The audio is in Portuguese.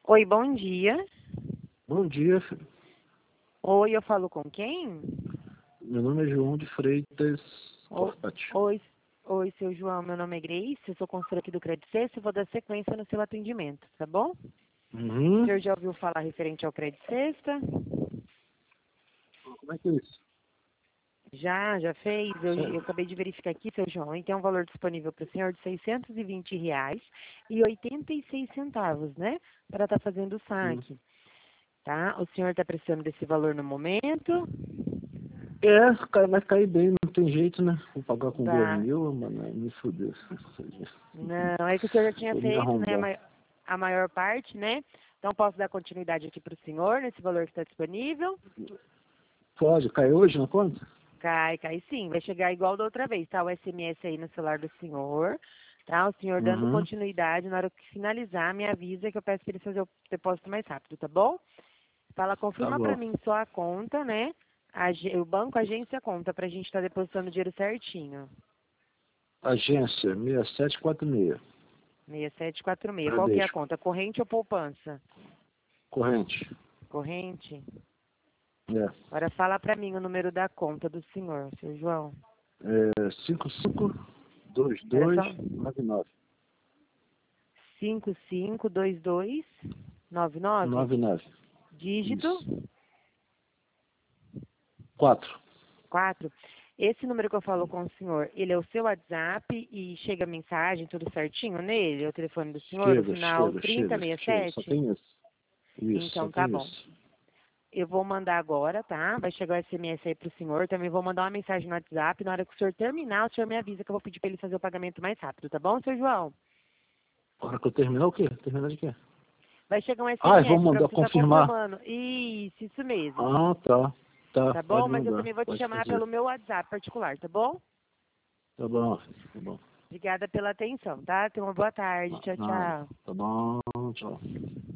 Oi, bom dia. Bom dia, filho. Oi, eu falo com quem? Meu nome é João de Freitas O- Corpati. Oi, oi, seu João, meu nome é Grace, eu sou consultora aqui do Credit Sexta e vou dar sequência no seu atendimento, tá bom? O senhor já ouviu falar referente ao Credit Sexta? Como é que é isso? Já fez? Eu Sério? acabei de verificar aqui, seu João, e tem um valor disponível para o senhor de R$ 620,86, né? Para estar fazendo o saque, tá? O senhor está precisando desse valor no momento? Cara, vai cair bem, não tem jeito, né? Vou pagar com Tá. 2.000, mano, me fudeu. Não, é que o senhor já tinha Vou me feito, né, arrombar. a maior parte, né? Então, posso dar continuidade aqui para o senhor, nesse valor que está disponível? Pode, cai hoje na conta? Cai sim. Vai chegar igual da outra vez, tá? O SMS aí no celular do senhor, tá? O senhor dando continuidade, na hora que finalizar, me avisa que eu peço para ele fazer o depósito mais rápido, tá bom? Fala, Tá confirma para bom. mim só a conta, né? O banco, agência, conta, para a gente estar depositando o dinheiro certinho. Agência 6746. 6746. Qual que é a Bradesco. conta? Corrente ou poupança? Corrente. Corrente? É. Agora fala para mim o número da conta do senhor, seu João. 552299. Era só 552299. 99. Dígito Isso. 4. 4. Esse número que eu falo com o senhor, ele é o seu WhatsApp e chega mensagem, tudo certinho nele? É o telefone do senhor, o final Chega. 3067? Só tem isso. Isso, só Então, tá tem bom. isso. Eu vou mandar agora, tá? Vai chegar o SMS aí pro senhor. Também vou mandar uma mensagem no WhatsApp. Na hora que o senhor terminar, o senhor me avisa que eu vou pedir para ele fazer o pagamento mais rápido, tá bom, seu João? A hora que eu terminar o quê? Terminar de quê? Vai chegar um Vou SMS para mandar você estar confirmar. confirmando. Isso mesmo. Tá. Tá, Tá bom? pode Mas eu mandar. também vou te Pode chamar fazer. pelo meu WhatsApp particular, tá bom? Tá bom, tá bom. Obrigada pela atenção, tá? Tenha uma boa tarde. Tchau, Nada. tchau. Tá bom, tchau.